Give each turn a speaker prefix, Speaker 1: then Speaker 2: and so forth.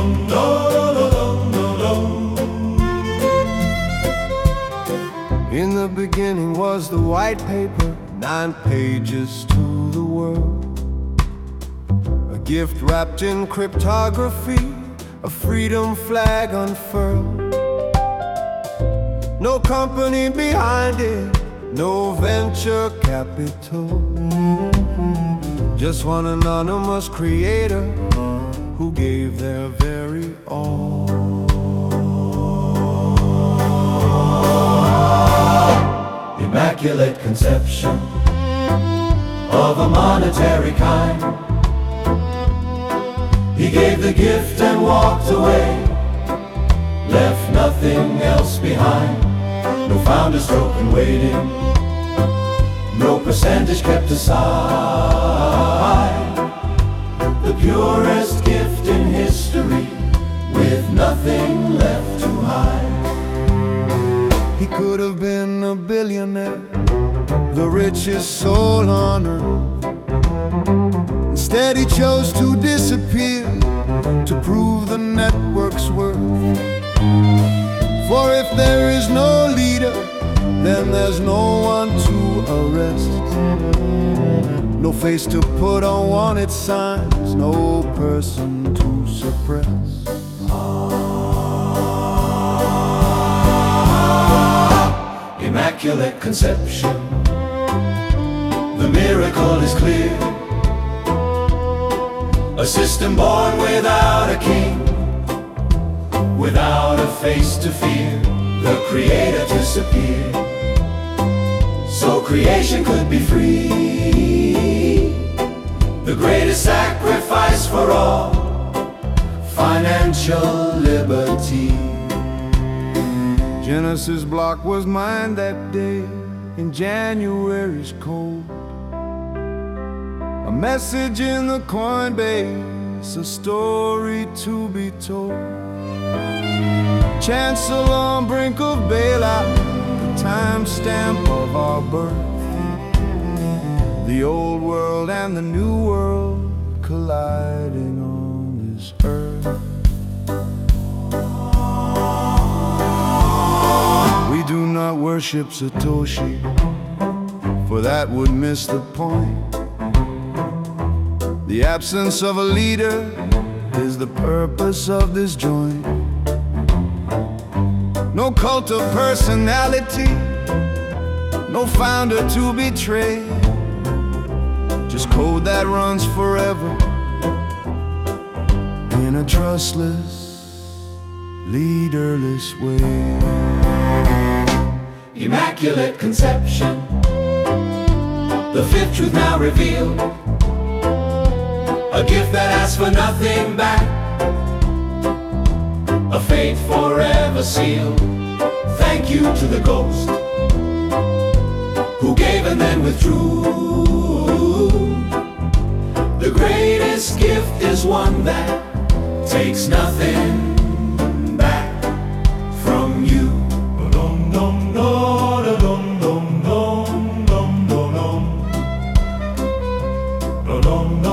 Speaker 1: In the beginning was the white paper, 9 pages to the world. A gift wrapped in cryptography, a freedom flag unfurled. No company behind it, no venture capital. Just one anonymous creator who gave their very all.
Speaker 2: Immaculate conception of a monetary kind. He gave the gift and walked away, left nothing else behind. No founder stroke and waiting, no percentage kept aside. The purest gift in history, with nothing left to hide.
Speaker 1: He could have been a billionaire, the richest soul on earth. Instead he chose to disappear, to prove the network's worth. For if there is no leader, then there's no one to arrest. No face to put on wanted signs, no person to suppress.
Speaker 2: Immaculate conception, the miracle is clear. A system born without a king, without a face to fear, the creator disappeared, so creation could be free. The greatest sacrifice for all, financial liberty.
Speaker 1: Genesis block was mine that day in January's cold. A message in the Coinbase, a story to be told. Chancellor on brink of bailout, the timestamp of our birth. The old world and the new world colliding on this earth. We do not worship Satoshi, for that would miss the point. The absence of a leader is the purpose of this joint. No cult of personality, no founder to betray. Just code that runs forever in a trustless, leaderless way.
Speaker 2: Immaculate conception, the fifth truth now revealed. A gift that asks for nothing back, a fate forever sealed. Thank you to the ghost who gave and then withdrew. The greatest gift is one that takes nothing back from you. Dum dum